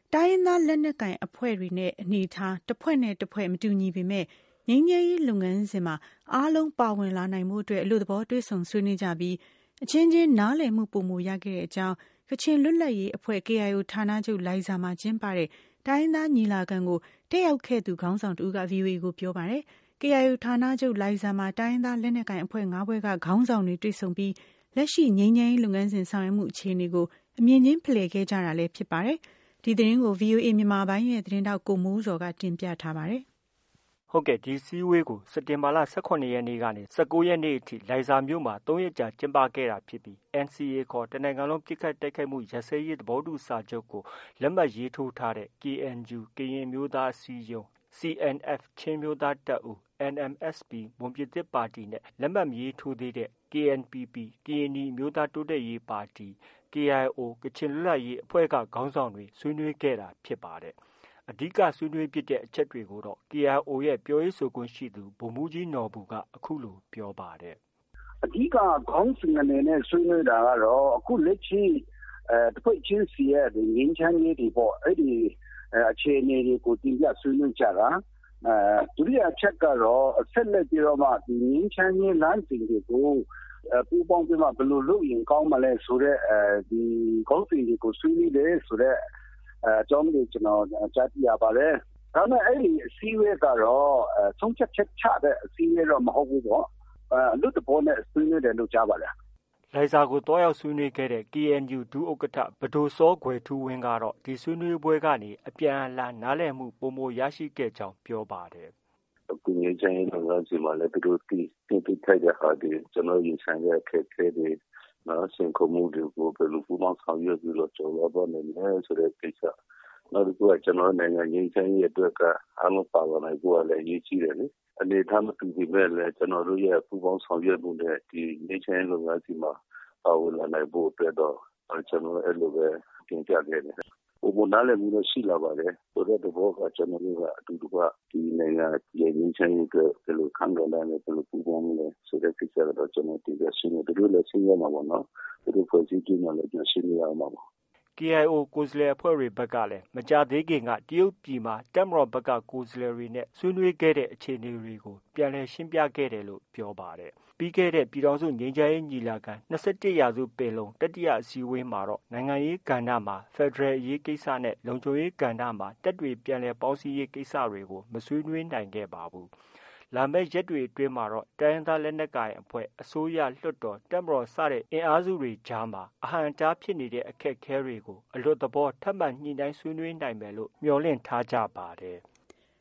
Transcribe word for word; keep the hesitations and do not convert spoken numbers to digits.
တိုင်းရင်းသားလက်နက်ကိုင်အဖွဲ့တွေနဲ့အနေအထားတစ်ဖွဲ့နဲ့တစ်ဖွဲ့မတူညီပေမဲ့ငြိမ်းချမ်းရေးလုပ်ငန်းစဉ်မှာအားလုံးပါဝင်လာနိုင်မှုအတွက်အလို့သဘောတွေ့ဆုံဆွေးနွေးကြပြီးအချင်းချင်းနားလည်မှုပုံမူရခဲ့တဲ့အကြောင်းကချင်လွတ်လပ်ရေးအဖွဲ့ K I O ဌာနချုပ်လိုင်ဇာမှာကျင်းပတဲ့တိုင်းရင်းသားညီလာခံကိုတက်ရောက်ခဲ့သူခေါင်းဆောင်တဦးက ဗွီအိုအေ ကိုပြောပါတယ်။ K I O ဌာနချုပ်လိုင်ဇာမှာတိုင်းရင်းသားလက်နက်ကိုင်အဖွဲ့ငါးဖွဲ့ကခေါင်းဆောင်တွေတွေ့ဆုံပြီးလက်ရှိငြိမ်းချမ်းရေးလုပ်ငန်းစဉ်ဆောင်ရွက်မှုအခြေအနေကိုအမြင်ချင်းဖလှယ်ခဲ့ကြတာလည်းဖြစ်ပါတယ်။ ဒီသတင်းကို ဗွီအိုအေမြန်မာပိုင်းရဲ့သတင်းထောက်ကိုမိုးဇော်ကတင်ပြထားပါတယ်။ဟုတ်ကဲ့ဒီစည်းဝေးကိုစက်တင်ဘာလ၁၇ရက်နေ့ကနေ၁၉ရက်နေ့အထိလိုင်ဇာမြို့မှာ၃ရက်ကြာကျင်းပခဲ့တာဖြစ်ပြီး N C A ခေါ်တနိုင်ငံလုံးပစ်ခတ်တိုက်ခိုက်မှုရပ်စဲရေးသဘောတူစာချုပ်ကိုလက်မှတ်ရေးထိုးထားတဲ့ K N U ကရင်အမျိုးသားအစည်းအရုံး၊ C N F ချင်းအမျိုးသားတပ်ဦး၊ N M S P မွန်ပြည်သစ်ပါတီနဲ့လက်မှတ်မရေးထိုးသေးတဲ့ K N P P ကရင်နီအမျိုးသားတိုးတက်ရေးပါတီ၊ K I O ကချင်လွတ်လပ်ရေးအဖွဲ့ကခေါင်းဆောင်တွေဆွေးနွေးခဲ့တာဖြစ်ပါတယ်။ အဓိကဆွေးနွေးဖြစ်တဲ့အချက်တွေကိုတော့ K I O ရဲ့ပြောရေးဆိုခွင့်ရှိသူဗိုလ်မှူးကြီးနော်ဘူကအခုလိုပြောပါတယ်။အဓိကခေါင်းစဉ်အနေနဲ့ဆွေးနွေးတာကတော့အခုလက်ရှိတစ်ဖွဲ့ချင်းစီရဲ့ငြိမ်းချမ်းရေးတွေပေါ့အဲ့ဒီအခြေအနေတွေကိုတင်ပြဆွေးနွေးကြတာ။ဒုတိယအချက်ကတော့ဆက်လက်ပြီးတော့မှဒီငြိမ်းချမ်းရေးလမ်းစဉ်တွေကိုပူးပေါင်းပြီးမှဘယ်လိုလုပ်ရင်ကောင်းမလဲဆိုတဲ့ဒီခေါင်းစဉ်တွေကိုဆွေးနွေးတယ်ဆိုတဲ့အကြောင်းတွေကျွန်တော်ကြားသိရပါတယ်။ဒါပေမဲ့အဲ့ဒီအစည်းအဝေးကတော့ဆုံးဖြတ်ချက်ချတဲ့အစည်းအဝေးတော့မဟုတ်ဘူးပေါ့။အလွတ်သဘောနဲ့ဆွေးနွေးတယ်လို့ကြားပါတယ်။လိုင်ဇာကိုသွားရောက်ဆွေးနွေးခဲ့တဲ့ K N U ဒုဥက္ကဋ္ဌပဒိုစောကွယ်ထူးဝင်းကတော့ဒီဆွေးနွေးပွဲကနေအပြန်အလှန်နားလည်မှုပိုမိုရရှိခဲ့ကြောင်းပြောပါတယ်။အခုငြိမ်းချမ်းရေးလုပ်ငန်းစဉ်မှာလည်းသူတို့သိသိထိုက်တဲ့ဟာတွေကျွန်တော်ရင်ဆိုင်တဲ့အခက်အခဲတွေနော်ဆင်ခုံမှုတွေကိုဘယ်လိုပူးပေါင်းဆောင်ရွက်ပြီးတော့ကျော်လွှားသွားနိုင်လဲဆိုတဲ့ကိစ္စနောက်တစ်ခုကကျွန်တော်နိုင်ငံငြိမ်းချမ်းရေးအတွက်ကအားလုံးပါဝင်နိုင်ဖို့လည်းအရေးကြီးတယ်လေအနေထားမတူပေမဲ့လည်းကျွန်တော်တို့ရဲ့ပူးပေါင်းဆောင်ရွက်မှုနဲ့ဒီငြိမ်းချမ်းရေးလုပ်ငန်းစဉ်မှာပါဝင်လာနိုင်ဖို့အတွက်တော့ကျွန်တော်အဲ့လိုပဲတင်ပြခဲ့တယ်။ဘုံနားလည်မှုတော့ရှိလာပါတယ်။ဆိုတဲ့သဘောကကျွန်တော်တို့ကအတူတူကဒီနိုင်ငံရဲ့ငြိမ်းချမ်းရေးအတွက်ဘယ်လိုခံကြတယ်လဲဘယ်လိုပူးပေါင်းလဲဆိုတဲ့ကိစ္စတော့ကျွန်တော်တင်ပြရှင်းတယ်။တို့လည်းရှင်းရမှာပေါ့နော်။တို့ဖွဲ့စည်းကြည့်မှလည်းရှင်းရမှာပေါ့။ K I O ကိုယ်စားလှယ်အဖွဲ့တွေဘက်ကလည်းမကြသေးခင်ကတရုတ်ပြည်မှာတပ်မတော်ဘက်ကကိုယ်စားလှယ်တွေနဲ့ဆွေးနွေးခဲ့တဲ့အခြေအနေတွေကိုပြန်လည်ရှင်းပြခဲ့တယ်လို့ပြောပါတယ်။ပြီးခဲ့တဲ့ပြည်ထောင်စုငြိမ်းချမ်းရေးညီလာခံ၂၁ရာစုပင်လုံတတိယအစည်းအဝေးမှာတော့နိုင်ငံရေးကဏ္ဍမှာဖက်ဒရယ်အရေးကိစ္စနဲ့လုံခြုံရေးကဏ္ဍမှာတပ်တွေပြန်လည်ပေါင်းစည်းရေးကိစ္စတွေကိုမဆွေးနွေးနိုင်ခဲ့ပါဘူး။လာမယ့်ရက်တွေအတွင်းမှာတော့တိုင်းရင်းသားလက်နက်ကိုင်အဖွဲ့အစိုးရလွှတ်တော်တပ်မတော်စတဲ့အင်အားစုတွေကြားမှာအဟန့်အတားဖြစ်နေတဲ့အခက်အခဲတွေကိုအလွတ်သဘောထပ်မံညှိနှိုင်းဆွေးနွေးနိုင်မယ်လို့မျှော်လင့်ထားကြပါတယ်။